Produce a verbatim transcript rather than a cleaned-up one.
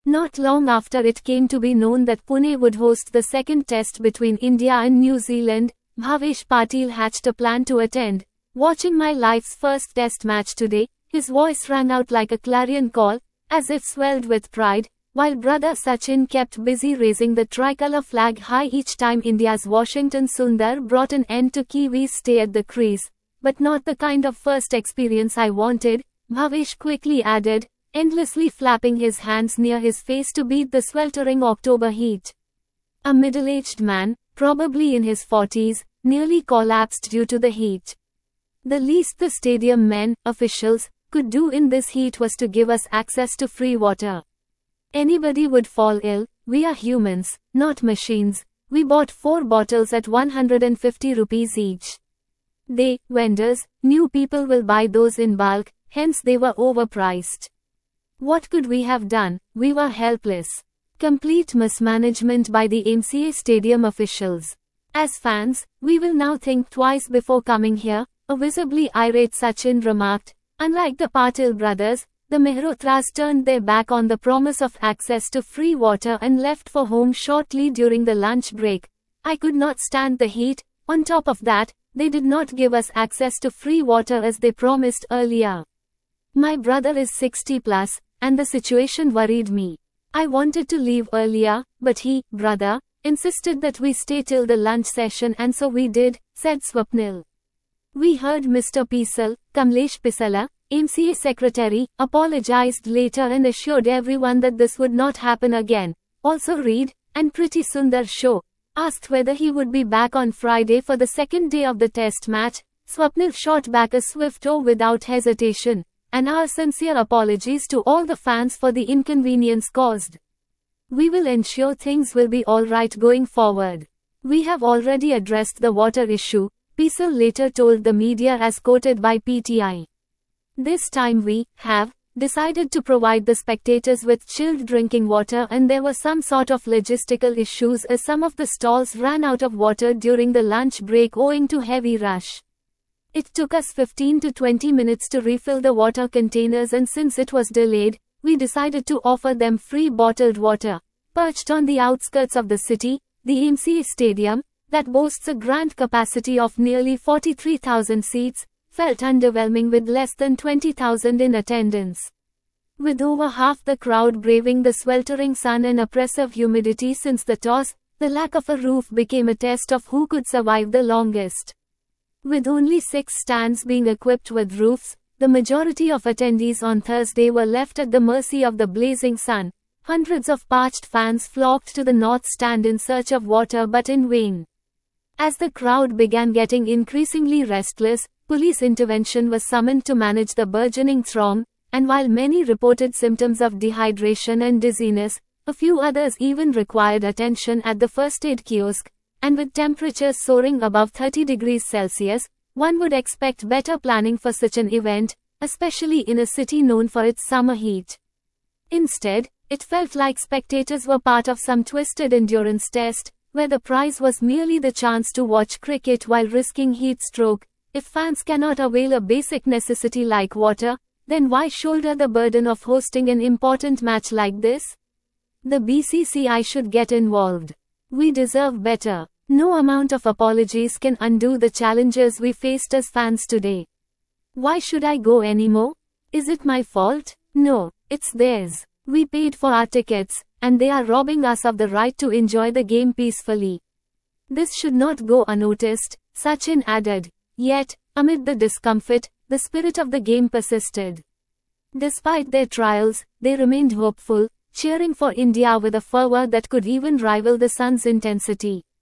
Not long after it came to be known that Pune would host the second test between India and New Zealand, Bhavesh Patil hatched a plan to attend. Watching my life's first test match today, his voice rang out like a clarion call, as if swelled with pride, while brother Sachin kept busy raising the tricolour flag high each time India's Washington Sundar brought an end to Kiwi's stay at the crease. But not the kind of first experience I wanted, Bhavesh quickly added, endlessly flapping his hands near his face to beat the sweltering October heat. A middle-aged man, probably in his forties, nearly collapsed due to the heat. The least the stadium men, officials, could do in this heat was to give us access to free water. Anybody would fall ill. We are humans, not machines. We bought four bottles at one hundred fifty rupees each. They, vendors, knew people will buy those in bulk, hence they were overpriced. What could we have done? We were helpless. Complete mismanagement by the M C A stadium officials. As fans, we will now think twice before coming here, a visibly irate Sachin remarked. Unlike the Patil brothers, the Mehrotra's turned their back on the promise of access to free water and left for home shortly during the lunch break. I could not stand the heat. On top of that, they did not give us access to free water as they promised earlier. My brother is sixty plus, and the situation worried me. I wanted to leave earlier, but he, brother, insisted that we stay till the lunch session, and so we did, said Swapnil. We heard Mister Pisal, Kamlesh Pisala, M C A secretary, apologized later and assured everyone that this would not happen again. Also Reid, and Pretty Sundar Show, asked whether he would be back on Friday for the second day of the test match. Swapnil shot back a swift "oh" without hesitation, and our sincere apologies to all the fans for the inconvenience caused. We will ensure things will be alright going forward. We have already addressed the water issue, Pisal later told the media as quoted by P T I. This time we have decided to provide the spectators with chilled drinking water, and there were some sort of logistical issues as some of the stalls ran out of water during the lunch break owing to heavy rush. It took us fifteen to twenty minutes to refill the water containers, and since it was delayed, we decided to offer them free bottled water. Perched on the outskirts of the city, the M C A Stadium, that boasts a grand capacity of nearly forty-three thousand seats, felt underwhelming with less than twenty thousand in attendance. With over half the crowd braving the sweltering sun and oppressive humidity since the toss, the lack of a roof became a test of who could survive the longest. With only six stands being equipped with roofs, the majority of attendees on Thursday were left at the mercy of the blazing sun. Hundreds of parched fans flocked to the north stand in search of water, but in vain. As the crowd began getting increasingly restless, police intervention was summoned to manage the burgeoning throng, and while many reported symptoms of dehydration and dizziness, a few others even required attention at the first aid kiosk, and with temperatures soaring above thirty degrees Celsius, one would expect better planning for such an event, especially in a city known for its summer heat. Instead, it felt like spectators were part of some twisted endurance test, where the prize was merely the chance to watch cricket while risking heat stroke. If fans cannot avail a basic necessity like water, then why shoulder the burden of hosting an important match like this? The B C C I should get involved. We deserve better. No amount of apologies can undo the challenges we faced as fans today. Why should I go anymore? Is it my fault? No, it's theirs. We paid for our tickets, and they are robbing us of the right to enjoy the game peacefully. This should not go unnoticed, Sachin added. Yet, amid the discomfort, the spirit of the game persisted. Despite their trials, they remained hopeful, cheering for India with a fervor that could even rival the sun's intensity.